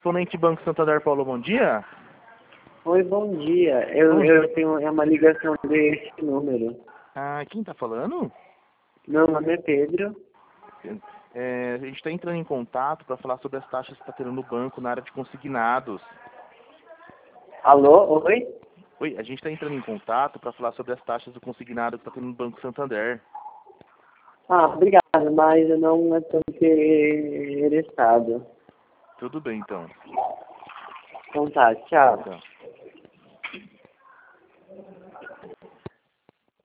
Fonente Banco Santander, Paulo, bom dia. Oi, bom dia. Eu tenho uma ligação desse número. Ah, quem tá falando? Meu nome é Pedro. A gente está entrando em contato para falar sobre as taxas que está tendo no banco na área de consignados. Alô? Oi? Oi, a gente está entrando em contato para falar sobre as taxas do consignado que está tendo no Banco Santander. Ah, obrigado, mas eu não estou interessado. Tudo bem, então. Então tá, tchau. Tá.